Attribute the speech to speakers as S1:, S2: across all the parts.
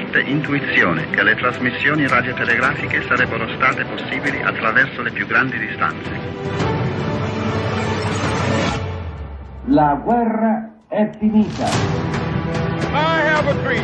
S1: forte intuizione che le trasmissioni radiotelegrafiche sarebbero state possibili attraverso le più grandi distanze.
S2: La guerra è finita.
S3: I have a dream.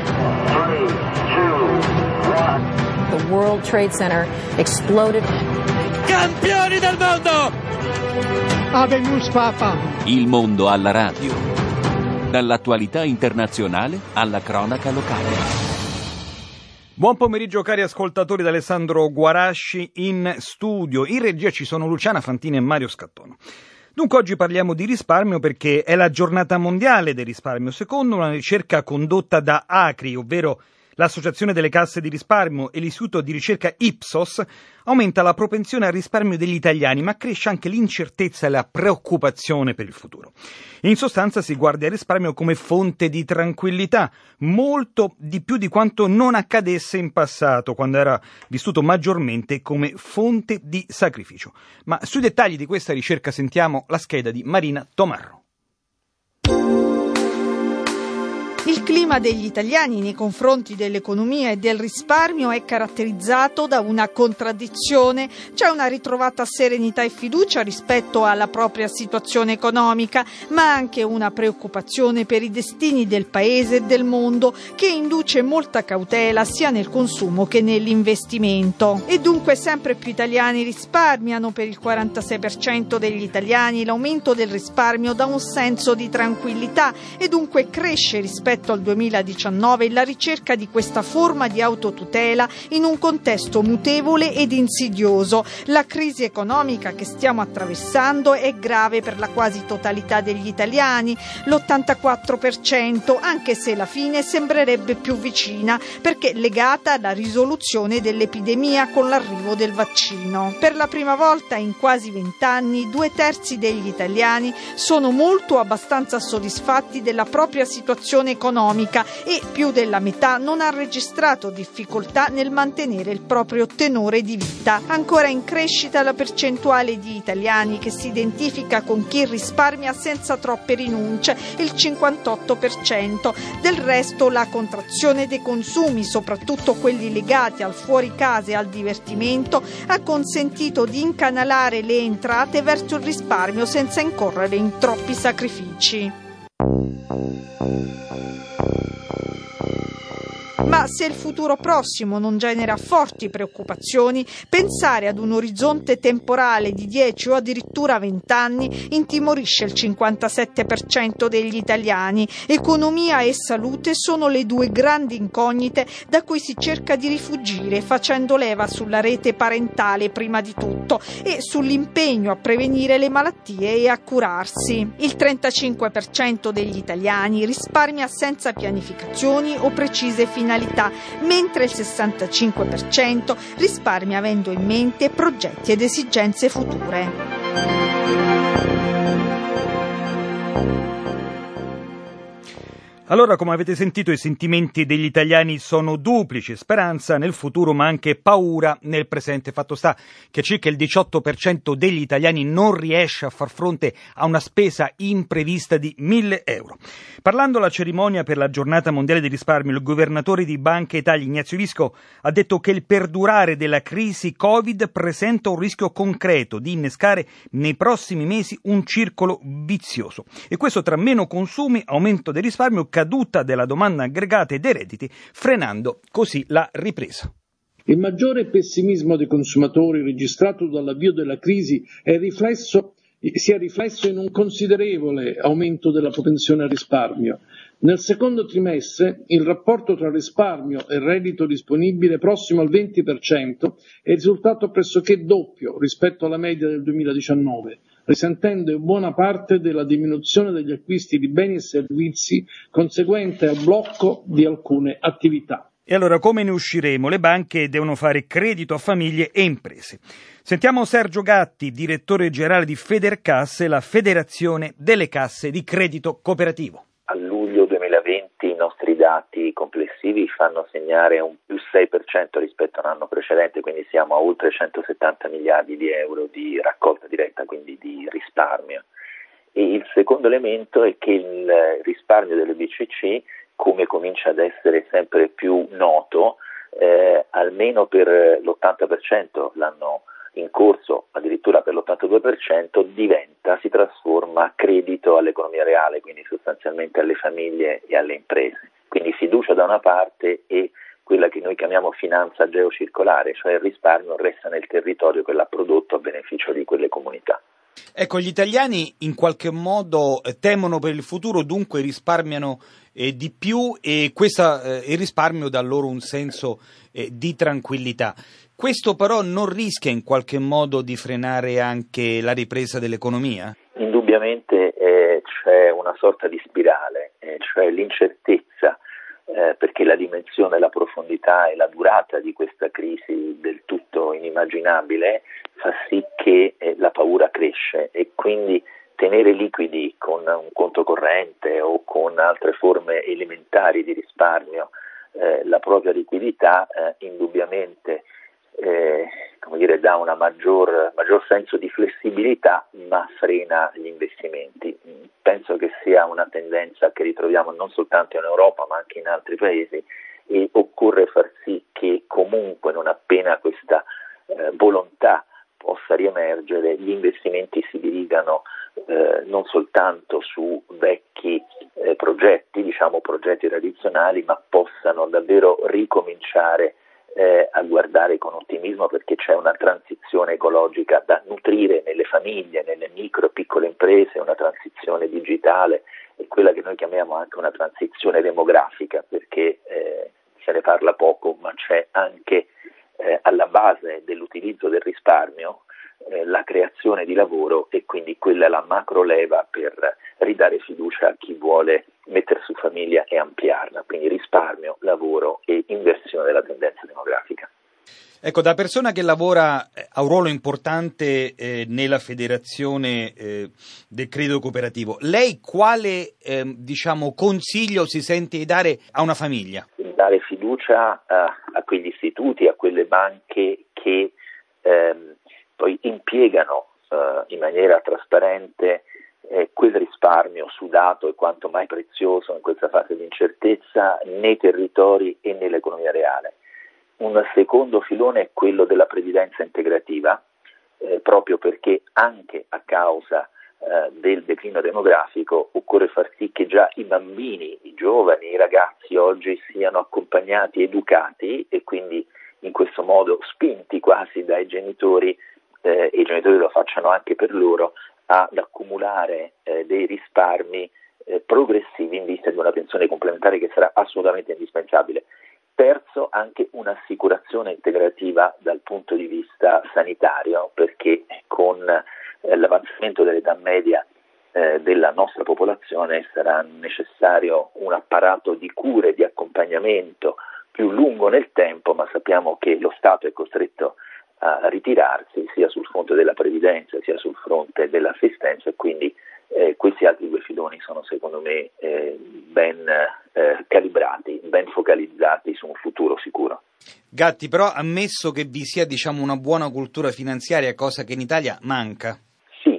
S4: 3, 2, 1. The World Trade Center exploded.
S3: Campioni del mondo!
S5: Habemus Papa.
S6: Il mondo alla radio. Dall'attualità internazionale alla cronaca locale.
S7: Buon pomeriggio cari ascoltatori da Alessandro Guarasci in studio. In regia ci sono Luciana Fantini e Mario Scattono. Dunque oggi parliamo di risparmio perché è la giornata mondiale del risparmio. Secondo una ricerca condotta da ACRI, ovvero l'Associazione delle Casse di Risparmio e l'Istituto di Ricerca Ipsos, aumenta la propensione al risparmio degli italiani, ma cresce anche l'incertezza e la preoccupazione per il futuro. In sostanza si guarda al risparmio come fonte di tranquillità, molto di più di quanto non accadesse in passato, quando era vissuto maggiormente come fonte di sacrificio. Ma sui dettagli di questa ricerca sentiamo la scheda di Marina Tomarro.
S8: Il clima degli italiani nei confronti dell'economia e del risparmio è caratterizzato da una contraddizione. C'è una ritrovata serenità e fiducia rispetto alla propria situazione economica, ma anche una preoccupazione per i destini del paese e del mondo che induce molta cautela sia nel consumo che nell'investimento. E dunque sempre più italiani risparmiano. Per il 46% degli italiani l'aumento del risparmio dà un senso di tranquillità e dunque cresce rispetto al 2019 la ricerca di questa forma di autotutela in un contesto mutevole ed insidioso. La crisi economica che stiamo attraversando è grave per la quasi totalità degli italiani, l'84%, anche se la fine sembrerebbe più vicina perché legata alla risoluzione dell'epidemia con l'arrivo del vaccino. Per la prima volta in quasi 20 anni 2/3 degli italiani sono molto o abbastanza soddisfatti della propria situazione economica e più della metà non ha registrato difficoltà nel mantenere il proprio tenore di vita. Ancora in crescita la percentuale di italiani che si identifica con chi risparmia senza troppe rinunce, il 58%. Del resto la contrazione dei consumi, soprattutto quelli legati al fuori casa e al divertimento, ha consentito di incanalare le entrate verso il risparmio senza incorrere in troppi sacrifici. Ma se il futuro prossimo non genera forti preoccupazioni, pensare ad un orizzonte temporale di 10 o addirittura 20 anni intimorisce il 57% degli italiani. Economia e salute sono le due grandi incognite da cui si cerca di rifuggire, facendo leva sulla rete parentale prima di tutto e sull'impegno a prevenire le malattie e a curarsi. Il 35% degli italiani risparmia senza pianificazioni o precise finalità, mentre il 65% risparmia avendo in mente progetti ed esigenze future.
S7: Allora, come avete sentito, i sentimenti degli italiani sono duplici: speranza nel futuro ma anche paura nel presente. Fatto sta che circa il 18% degli italiani non riesce a far fronte a una spesa imprevista di 1.000 euro. Parlando alla cerimonia per la giornata mondiale del risparmio, il governatore di Banca Italia Ignazio Visco ha detto che il perdurare della crisi Covid presenta un rischio concreto di innescare nei prossimi mesi un circolo vizioso, e questo tra meno consumi, aumento del risparmio, caduta della domanda aggregata e dei redditi, frenando così la ripresa.
S9: Il maggiore pessimismo dei consumatori registrato dall'avvio della crisi si è riflesso in un considerevole aumento della propensione al risparmio. Nel secondo trimestre il rapporto tra risparmio e reddito disponibile, prossimo al 20%, è risultato pressoché doppio rispetto alla media del 2019, risentendo in buona parte della diminuzione degli acquisti di beni e servizi conseguente al blocco di alcune attività.
S7: E allora come ne usciremo? Le banche devono fare credito a famiglie e imprese. Sentiamo Sergio Gatti, direttore generale di Federcasse, la Federazione delle Casse di Credito Cooperativo.
S10: A luglio 2020 i nostri dati complessivi fanno segnare un più 6% rispetto all'anno precedente, quindi siamo a oltre 170 miliardi di euro di raccolta diretta, quindi di risparmio. E il secondo elemento è che il risparmio delle BCC come comincia ad essere sempre più noto, almeno per l'80% l'anno in corso, addirittura per l'82%, si trasforma credito all'economia reale, quindi sostanzialmente alle famiglie e alle imprese. Quindi fiducia da una parte e quella che noi chiamiamo finanza geocircolare, cioè il risparmio resta nel territorio che l'ha prodotto a beneficio di quelle comunità.
S7: Ecco, gli italiani in qualche modo temono per il futuro, dunque risparmiano di più e il risparmio dà loro un senso di tranquillità. Questo però non rischia in qualche modo di frenare anche la ripresa dell'economia?
S10: Indubbiamente c'è una sorta di spirale, cioè l'incertezza, perché la dimensione, la profondità e la durata di questa crisi del tutto inimmaginabile fa sì che la paura cresce e quindi tenere liquidi con un conto corrente o con altre forme elementari di risparmio la propria liquidità indubbiamente dà una maggior senso di flessibilità, ma frena gli investimenti. Penso che sia una tendenza che ritroviamo non soltanto in Europa ma anche in altri paesi e occorre far sì che comunque non appena questa volontà possa riemergere, gli investimenti si dirigano non soltanto su vecchi progetti tradizionali, ma possano davvero ricominciare a guardare con ottimismo, perché c'è una transizione ecologica da nutrire nelle famiglie, nelle micro e piccole imprese, una transizione digitale e quella che noi chiamiamo anche una transizione demografica, perché se ne parla poco, ma c'è anche alla base dell'utilizzo del risparmio la creazione di lavoro e quindi quella è la macro leva per ridare fiducia a chi vuole mettere su famiglia e ampliarla, quindi risparmio, lavoro e inversione della tendenza demografica.
S7: Ecco, da persona che lavora ha un ruolo importante nella federazione del credito cooperativo, lei quale consiglio si sente di dare a una famiglia?
S10: Dare fiducia a quegli istituti, a quelle banche che poi impiegano in maniera trasparente quel risparmio sudato e quanto mai prezioso in questa fase di incertezza nei territori e nell'economia reale. Un secondo filone è quello della previdenza integrativa, proprio perché anche a causa del declino demografico occorre far sì che già i bambini, i giovani, i ragazzi oggi siano accompagnati, educati e quindi in questo modo spinti quasi dai genitori e i genitori lo facciano anche per loro ad accumulare dei risparmi progressivi in vista di una pensione complementare che sarà assolutamente indispensabile. Terzo, anche un'assicurazione integrativa dal punto di vista sanitario, perché con l'avanzamento dell'età media della nostra popolazione sarà necessario un apparato di cure, di accompagnamento più lungo nel tempo, ma sappiamo che lo Stato è costretto a ritirarsi sia sul fronte della previdenza sia sul fronte dell'assistenza e quindi questi altri due filoni sono secondo me ben calibrati, ben focalizzati su un futuro sicuro.
S7: Gatti, però ammesso che vi sia una buona cultura finanziaria, cosa che in Italia manca.
S10: Sì,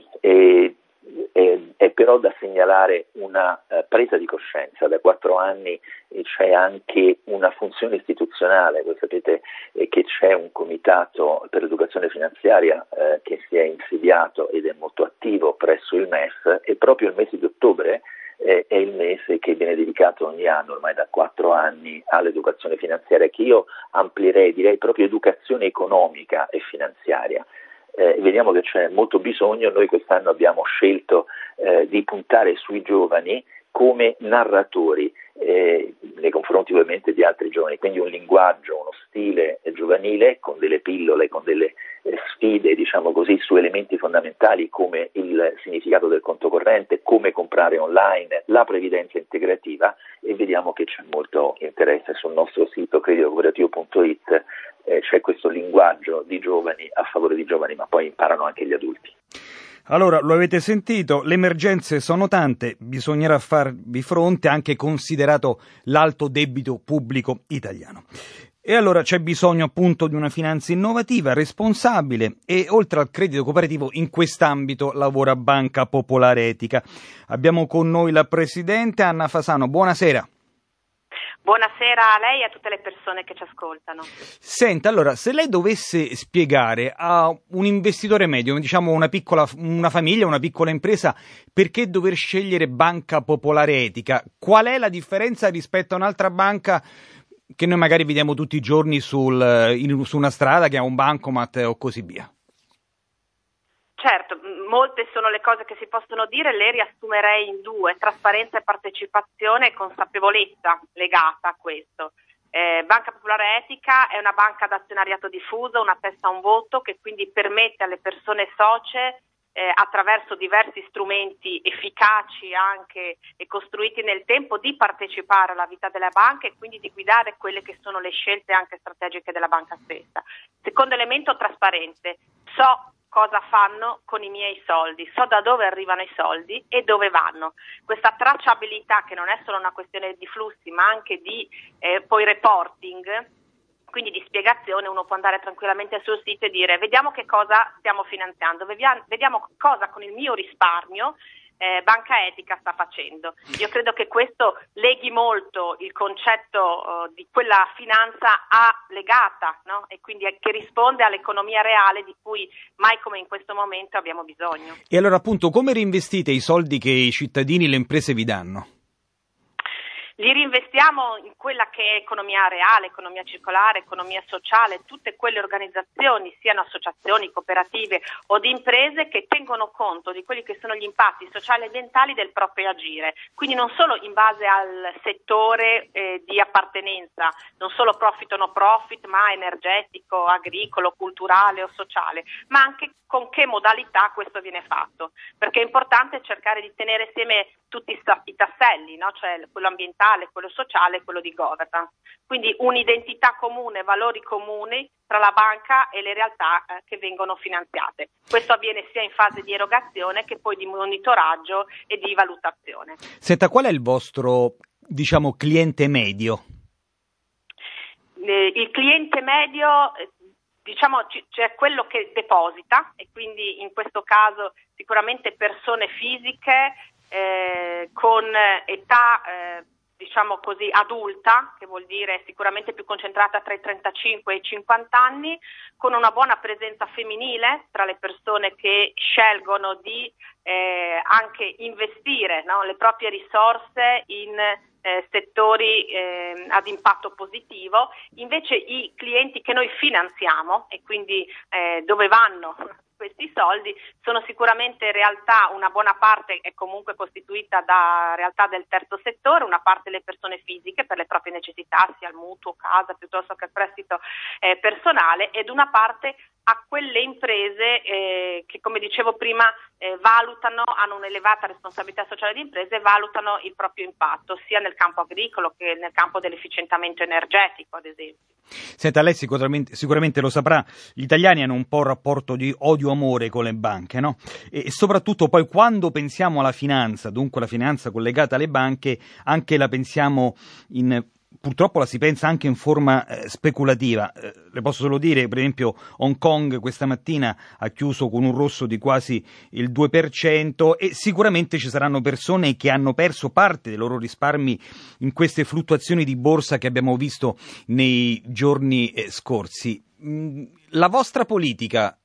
S10: è però da segnalare una presa di coscienza. Da 4 anni c'è anche una funzione istituzionale, voi sapete che c'è un comitato per l'educazione finanziaria che si è insediato ed è molto attivo presso il MEF e proprio il mese di ottobre è il mese che viene dedicato ogni anno, ormai da 4 anni, all'educazione finanziaria, che io amplierei, direi proprio educazione economica e finanziaria. Vediamo che c'è molto bisogno. Noi quest'anno abbiamo scelto di puntare sui giovani come narratori nei confronti ovviamente di altri giovani, quindi un linguaggio, uno stile giovanile con delle pillole, con delle sfide su elementi fondamentali come il significato del conto corrente, come comprare online, la previdenza integrativa, e vediamo che c'è molto interesse. Sul nostro sito creditocooperativo.it c'è questo linguaggio di giovani a favore di giovani, ma poi imparano anche gli adulti.
S7: Allora, lo avete sentito, le emergenze sono tante, bisognerà farvi fronte anche considerato l'alto debito pubblico italiano. E allora c'è bisogno appunto di una finanza innovativa, responsabile e oltre al credito cooperativo in quest'ambito lavora Banca Popolare Etica. Abbiamo con noi la Presidente Anna Fasano, buonasera.
S11: Buonasera a lei e a tutte le persone che ci ascoltano.
S7: Senta, allora, se lei dovesse spiegare a un investitore medio, diciamo una famiglia, una piccola impresa, perché dover scegliere Banca Popolare Etica, qual è la differenza rispetto a un'altra banca che noi magari vediamo tutti i giorni su una strada che ha un bancomat o così via?
S11: Certo, molte sono le cose che si possono dire, le riassumerei in due: trasparenza e partecipazione e consapevolezza legata a questo. Banca Popolare Etica è una banca d'azionariato diffuso, una testa un voto, che quindi permette alle persone socie attraverso diversi strumenti efficaci anche e costruiti nel tempo di partecipare alla vita della banca e quindi di guidare quelle che sono le scelte anche strategiche della banca stessa. Secondo elemento, trasparente. So cosa fanno con i miei soldi, so da dove arrivano i soldi e dove vanno. Questa tracciabilità, che non è solo una questione di flussi ma anche di poi reporting, quindi di spiegazione, uno può andare tranquillamente sul sito e dire: vediamo che cosa stiamo finanziando, vediamo cosa con il mio risparmio Banca Etica sta facendo. Io credo che questo leghi molto il concetto di quella finanza legata, no? E quindi che risponde all'economia reale di cui mai come in questo momento abbiamo bisogno.
S7: E allora, appunto, come reinvestite i soldi che i cittadini e le imprese vi danno?
S11: Li reinvestiamo in quella che è economia reale, economia circolare, economia sociale, tutte quelle organizzazioni, siano associazioni, cooperative o di imprese, che tengono conto di quelli che sono gli impatti sociali e ambientali del proprio agire. Quindi non solo in base al settore di appartenenza, non solo profit o no profit, ma energetico, agricolo, culturale o sociale, ma anche con che modalità questo viene fatto, perché è importante cercare di tenere insieme tutti i tasselli, no? Cioè quello ambientale, quello sociale e quello di governance. Quindi un'identità comune, valori comuni tra la banca e le realtà che vengono finanziate. Questo avviene sia in fase di erogazione che poi di monitoraggio e di valutazione.
S7: Senta, qual è il vostro, cliente medio?
S11: Il cliente medio, c'è quello che deposita, e quindi in questo caso sicuramente persone fisiche con età adulta, che vuol dire sicuramente più concentrata tra i 35 e i 50 anni, con una buona presenza femminile tra le persone che scelgono di anche investire, no, le proprie risorse in settori ad impatto positivo. Invece i clienti che noi finanziamo, e quindi dove vanno questi soldi, sono sicuramente realtà, una buona parte è comunque costituita da realtà del terzo settore, una parte le persone fisiche per le proprie necessità, sia il mutuo, casa, piuttosto che il prestito personale, ed una parte a quelle imprese che, come dicevo prima, hanno un'elevata responsabilità sociale di imprese e valutano il proprio impatto, sia nel campo agricolo che nel campo dell'efficientamento energetico, ad esempio.
S7: Senta, lei sicuramente lo saprà, gli italiani hanno un po' un rapporto di odio-amore con le banche, no? E soprattutto poi quando pensiamo alla finanza, dunque la finanza collegata alle banche, anche la pensiamo purtroppo la si pensa anche in forma speculativa. Le posso solo dire, per esempio, Hong Kong questa mattina ha chiuso con un rosso di quasi il 2% e sicuramente ci saranno persone che hanno perso parte dei loro risparmi in queste fluttuazioni di borsa che abbiamo visto nei giorni scorsi. La vostra politica,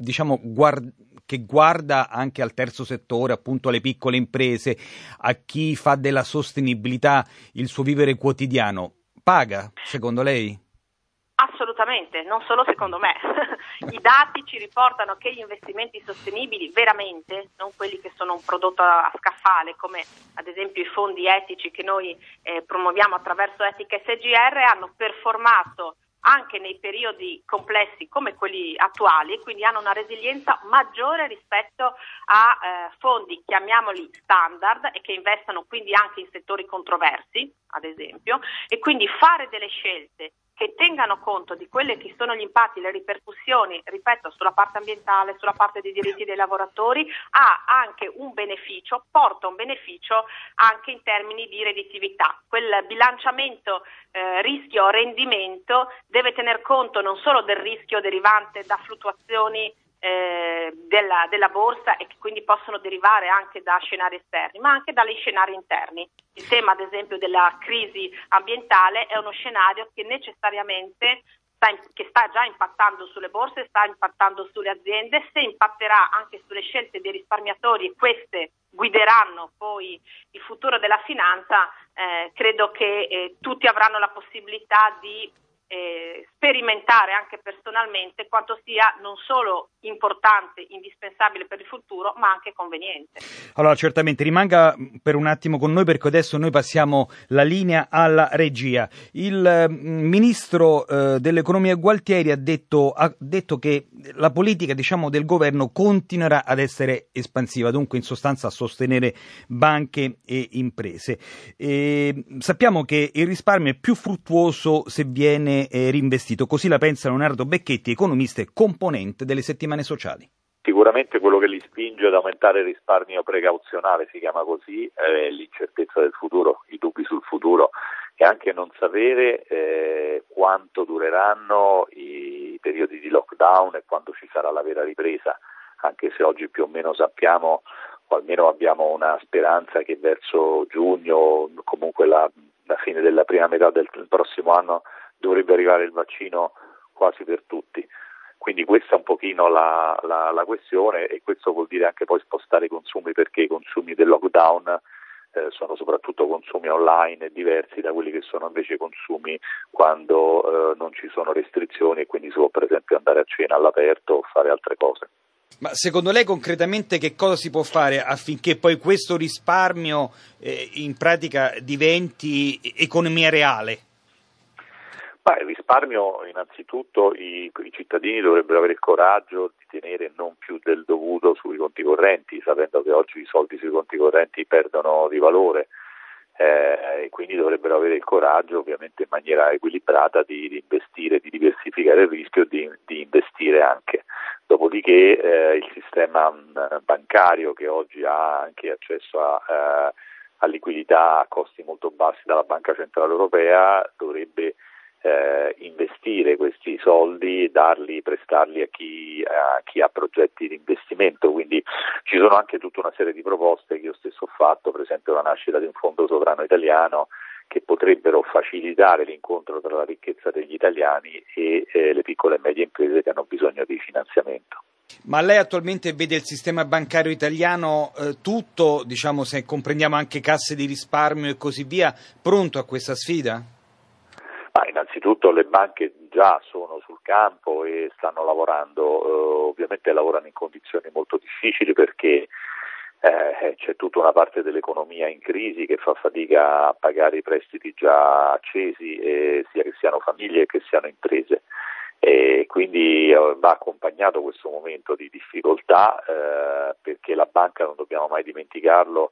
S7: che guarda anche al terzo settore, appunto alle piccole imprese, a chi fa della sostenibilità il suo vivere quotidiano, paga, secondo lei?
S11: Assolutamente, non solo secondo me. I dati ci riportano che gli investimenti sostenibili veramente, non quelli che sono un prodotto a scaffale, come ad esempio i fondi etici che noi promuoviamo attraverso Etica SGR, hanno performato anche nei periodi complessi come quelli attuali, quindi hanno una resilienza maggiore rispetto a fondi, chiamiamoli standard, e che investono quindi anche in settori controversi, ad esempio, e quindi fare delle scelte che tengano conto di quelli che sono gli impatti, le ripercussioni, ripeto, sulla parte ambientale, sulla parte dei diritti dei lavoratori, ha anche un beneficio, porta un beneficio anche in termini di redditività. Quel bilanciamento rischio-rendimento deve tener conto non solo del rischio derivante da fluttuazioni della borsa e che quindi possono derivare anche da scenari esterni, ma anche dagli scenari interni. Il tema, ad esempio, della crisi ambientale è uno scenario che necessariamente sta già impattando sulle borse, sta impattando sulle aziende. Se impatterà anche sulle scelte dei risparmiatori e queste guideranno poi il futuro della finanza, credo che tutti avranno la possibilità di sperimentare anche personalmente quanto sia non solo importante, indispensabile per il futuro, ma anche conveniente.
S7: Allora, certamente rimanga per un attimo con noi, perché adesso noi passiamo la linea alla regia. Il ministro dell'economia Gualtieri ha detto che la politica, diciamo, del governo continuerà ad essere espansiva, dunque in sostanza a sostenere banche e imprese. Sappiamo che il risparmio è più fruttuoso se viene reinvestito, così la pensa Leonardo Becchetti, economista e componente delle Settimane Sociali.
S10: Sicuramente quello che li spinge ad aumentare il risparmio precauzionale, si chiama così, è l'incertezza del futuro, i dubbi sul futuro e anche non sapere quanto dureranno i periodi di lockdown e quando ci sarà la vera ripresa, anche se oggi più o meno sappiamo, o almeno abbiamo una speranza che verso giugno, comunque la fine della prima metà del prossimo anno, dovrebbe arrivare il vaccino quasi per tutti. Quindi questa è un pochino la questione, e questo vuol dire anche poi spostare i consumi, perché i consumi del lockdown sono soprattutto consumi online diversi da quelli che sono invece i consumi quando non ci sono restrizioni e quindi si può per esempio andare a cena all'aperto o fare altre cose.
S7: Ma secondo lei concretamente che cosa si può fare affinché poi questo risparmio in pratica diventi economia reale?
S10: Il risparmio, innanzitutto i cittadini dovrebbero avere il coraggio di tenere non più del dovuto sui conti correnti, sapendo che oggi i soldi sui conti correnti perdono di valore, e quindi dovrebbero avere il coraggio, ovviamente in maniera equilibrata, di investire, di diversificare il rischio e di investire anche. Dopodiché il sistema bancario, che oggi ha anche accesso a liquidità a costi molto bassi dalla Banca Centrale Europea, dovrebbe investire questi soldi, prestarli a chi ha progetti di investimento. Quindi ci sono anche tutta una serie di proposte che io stesso ho fatto, per esempio la nascita di un fondo sovrano italiano, che potrebbero facilitare l'incontro tra la ricchezza degli italiani e le piccole e medie imprese che hanno bisogno di finanziamento.
S7: Ma lei attualmente vede il sistema bancario italiano tutto, diciamo, se comprendiamo anche casse di risparmio e così via, pronto a questa sfida?
S10: Innanzitutto le banche già sono sul campo e stanno lavorando, ovviamente lavorano in condizioni molto difficili perché c'è tutta una parte dell'economia in crisi che fa fatica a pagare i prestiti già accesi, sia che siano famiglie che siano imprese, e quindi va accompagnato questo momento di difficoltà perché la banca, non dobbiamo mai dimenticarlo,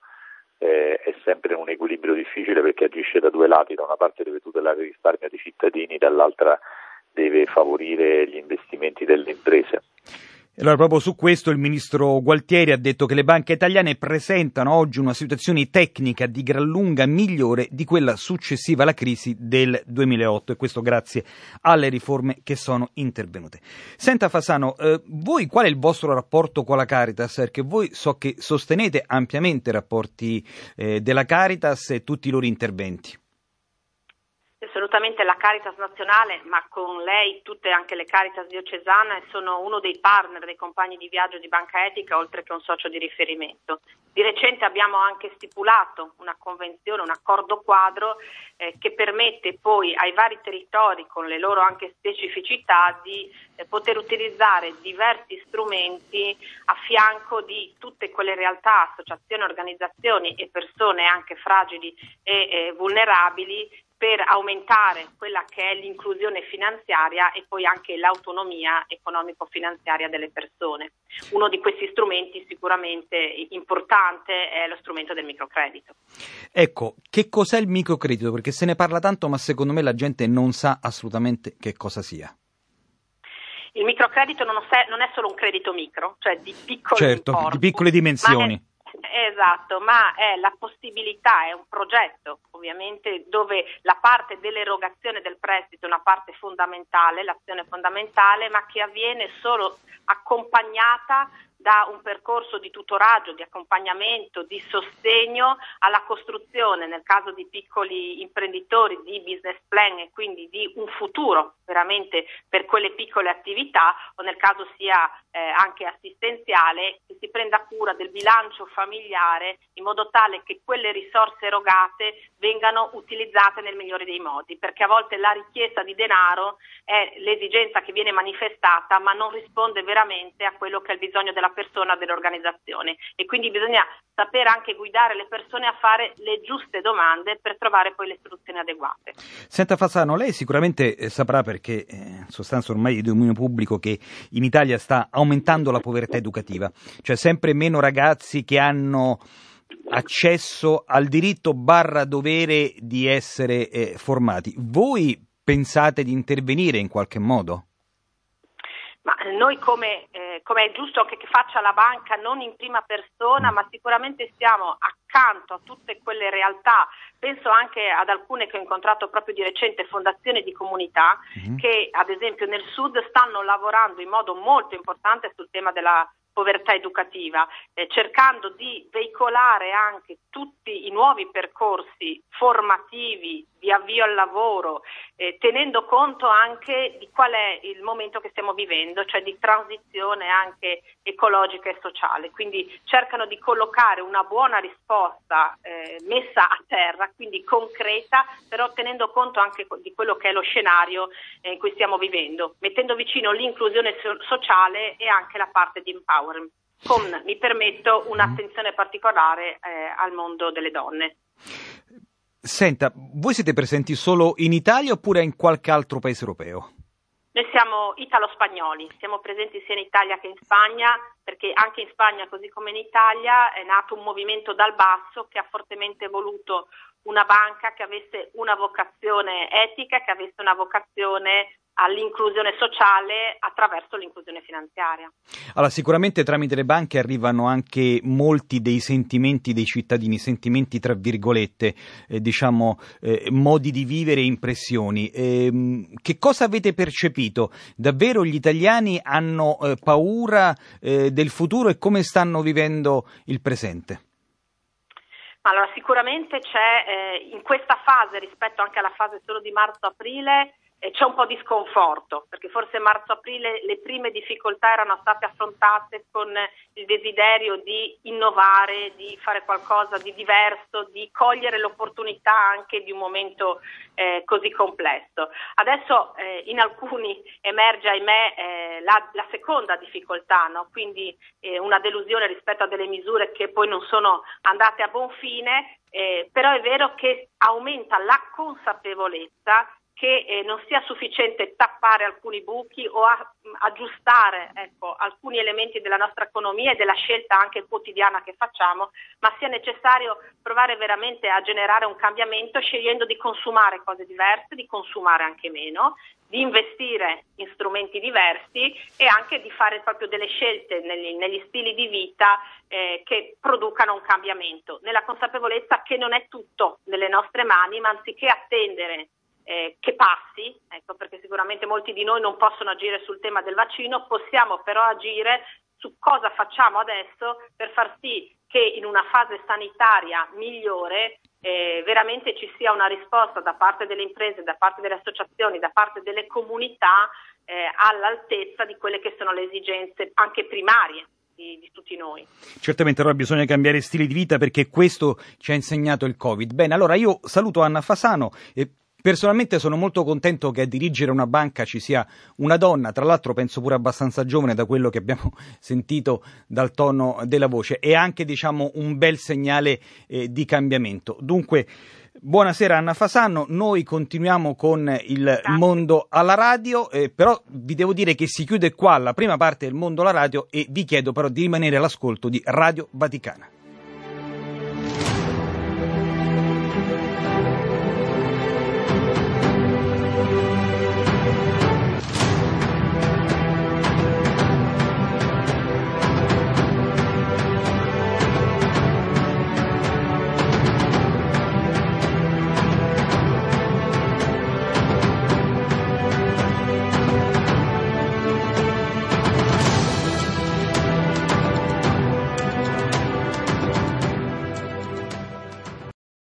S10: è sempre in un equilibrio difficile perché agisce da due lati: da una parte deve tutelare il risparmio dei cittadini, dall'altra deve favorire gli investimenti delle imprese.
S7: Allora, proprio su questo il ministro Gualtieri ha detto che le banche italiane presentano oggi una situazione tecnica di gran lunga migliore di quella successiva alla crisi del 2008, e questo grazie alle riforme che sono intervenute. Senta Fasano, voi qual è il vostro rapporto con la Caritas? Perché voi so che sostenete ampiamente i rapporti della Caritas e tutti i loro interventi.
S11: Assolutamente la Caritas nazionale, ma con lei tutte anche le Caritas diocesane, sono uno dei partner, dei compagni di viaggio di Banca Etica, oltre che un socio di riferimento. Di recente abbiamo anche stipulato una convenzione, un accordo quadro che permette poi ai vari territori, con le loro anche specificità, di poter utilizzare diversi strumenti a fianco di tutte quelle realtà, associazioni, organizzazioni e persone anche fragili e vulnerabili, per aumentare quella che è l'inclusione finanziaria e poi anche l'autonomia economico-finanziaria delle persone. Uno di questi strumenti sicuramente importante è lo strumento del microcredito.
S7: Ecco, che cos'è il microcredito? Perché se ne parla tanto, ma secondo me la gente non sa assolutamente che cosa sia.
S11: Il microcredito non è solo un credito micro, cioè di piccolo
S7: importo, di piccole dimensioni.
S11: Esatto, ma è la possibilità, è un progetto ovviamente dove la parte dell'erogazione del prestito è una parte fondamentale, l'azione fondamentale, ma che avviene solo accompagnata da un percorso di tutoraggio, di accompagnamento, di sostegno alla costruzione, nel caso di piccoli imprenditori, di business plan e quindi di un futuro veramente per quelle piccole attività, o nel caso sia anche assistenziale, che si prenda cura del bilancio familiare in modo tale che quelle risorse erogate vengano utilizzate nel migliore dei modi, perché a volte la richiesta di denaro è l'esigenza che viene manifestata ma non risponde veramente a quello che è il bisogno della persona, dell'organizzazione, e quindi bisogna sapere anche guidare le persone a fare le giuste domande per trovare poi le soluzioni adeguate.
S7: Senta Fasano, lei sicuramente saprà, perché in sostanza ormai è di dominio pubblico, che in Italia sta aumentando la povertà educativa, cioè sempre meno ragazzi che hanno accesso al diritto / dovere di essere formati. Voi pensate di intervenire in qualche modo?
S11: Ma noi come è giusto anche che faccia la banca, non in prima persona, ma sicuramente stiamo accanto a tutte quelle realtà, penso anche ad alcune che ho incontrato proprio di recente, fondazioni di comunità, che ad esempio nel sud stanno lavorando in modo molto importante sul tema della povertà educativa, cercando di veicolare anche tutti i nuovi percorsi formativi di avvio al lavoro, tenendo conto anche di qual è il momento che stiamo vivendo, cioè di transizione anche ecologica e sociale. Quindi cercano di collocare una buona risposta messa a terra, quindi concreta, però tenendo conto anche di quello che è lo scenario in cui stiamo vivendo, mettendo vicino l'inclusione sociale e anche la parte di empowerment, con, mi permetto, un'attenzione particolare al mondo delle donne.
S7: Senta, voi siete presenti solo in Italia oppure in qualche altro paese europeo?
S11: Noi siamo italo-spagnoli, siamo presenti sia in Italia che in Spagna, perché anche in Spagna, così come in Italia, è nato un movimento dal basso che ha fortemente voluto una banca che avesse una vocazione etica, che avesse una vocazione all'inclusione sociale attraverso l'inclusione finanziaria.
S7: Allora, sicuramente tramite le banche arrivano anche molti dei sentimenti dei cittadini, sentimenti tra virgolette, modi di vivere e impressioni. Che cosa avete percepito? Davvero gli italiani hanno paura del futuro e come stanno vivendo il presente?
S11: Allora, sicuramente c'è in questa fase, rispetto anche alla fase solo di marzo-aprile, c'è un po' di sconforto, perché forse marzo-aprile le prime difficoltà erano state affrontate con il desiderio di innovare, di fare qualcosa di diverso, di cogliere l'opportunità anche di un momento così complesso. Adesso in alcuni emerge, ahimè, la seconda difficoltà, no? Quindi una delusione rispetto a delle misure che poi non sono andate a buon fine, però è vero che aumenta la consapevolezza che non sia sufficiente tappare alcuni buchi o aggiustare alcuni elementi della nostra economia e della scelta anche quotidiana che facciamo, ma sia necessario provare veramente a generare un cambiamento scegliendo di consumare cose diverse, di consumare anche meno, di investire in strumenti diversi e anche di fare proprio delle scelte negli stili di vita che producano un cambiamento, nella consapevolezza che non è tutto nelle nostre mani, ma anziché attendere che passi, perché sicuramente molti di noi non possono agire sul tema del vaccino, possiamo però agire su cosa facciamo adesso per far sì che in una fase sanitaria migliore veramente ci sia una risposta da parte delle imprese, da parte delle associazioni, da parte delle comunità all'altezza di quelle che sono le esigenze anche primarie di tutti noi.
S7: Certamente allora bisogna cambiare stili di vita, perché questo ci ha insegnato il Covid. Bene, allora io saluto Anna Fasano e personalmente sono molto contento che a dirigere una banca ci sia una donna, tra l'altro penso pure abbastanza giovane da quello che abbiamo sentito dal tono della voce, e anche un bel segnale di cambiamento. Dunque, buonasera Anna Fasano, noi continuiamo con il Mondo alla radio, però vi devo dire che si chiude qua la prima parte del Mondo alla radio e vi chiedo però di rimanere all'ascolto di Radio Vaticana.